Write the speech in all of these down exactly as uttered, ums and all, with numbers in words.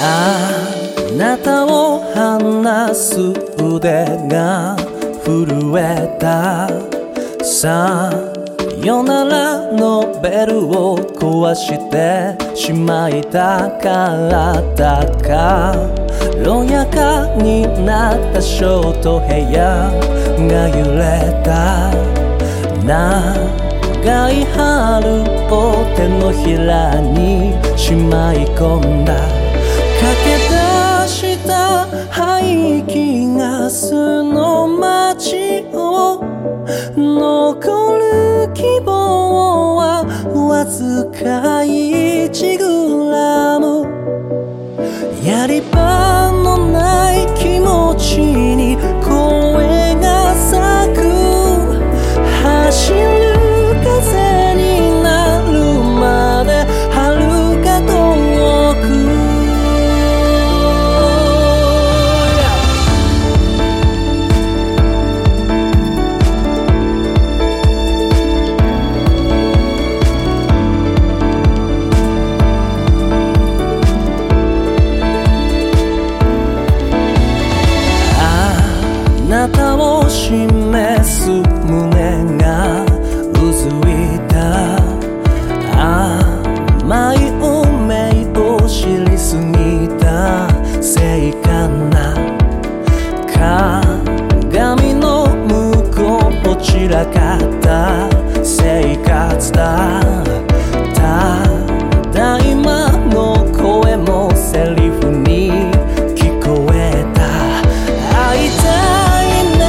あなたを離す腕が震えた。さよならのベルを壊してしまいたからだか。軽やかになったショートヘアが揺れた。長い春を手のひらにしまい込んだ。駆け出した排気ガスの街を残る希望はわずかいちグラム。やり場のない気持ちに声が咲く。走る風になるまで遥か遠く。あなたを示す胸がうずいた。甘い運命を知りすぎたせいかな。鏡の向こうを散らかった生活だ。ただ今の声もセリフに聞こえた。会いたい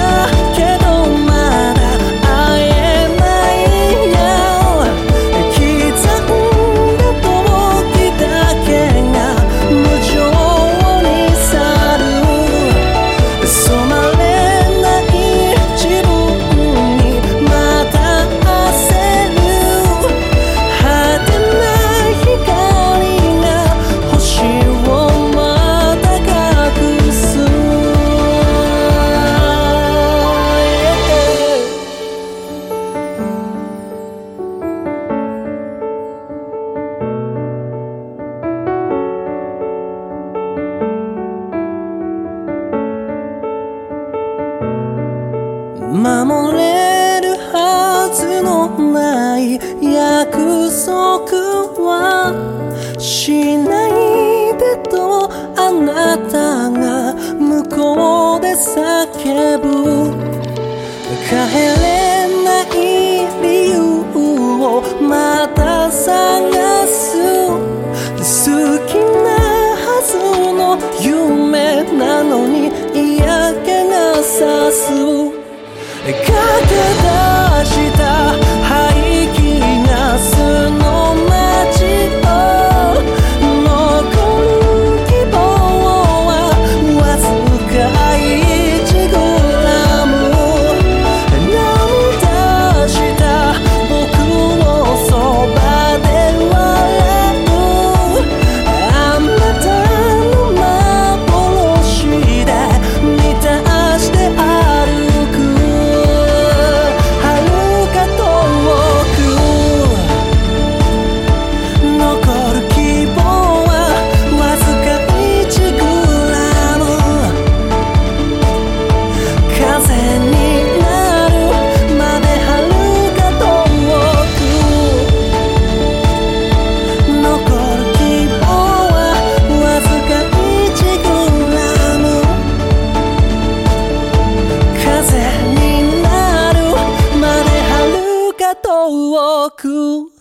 守れるはずのない約束はしないでとあなたが向こうで叫ぶ。帰れない理由をまた探す。好きなはずの夢なのに嫌気がさす。駆け出した排気ガスの街を残る希望はわずかいちグラム。涙した僕をそばで笑う。あなたの幻で満たして歩く。遠く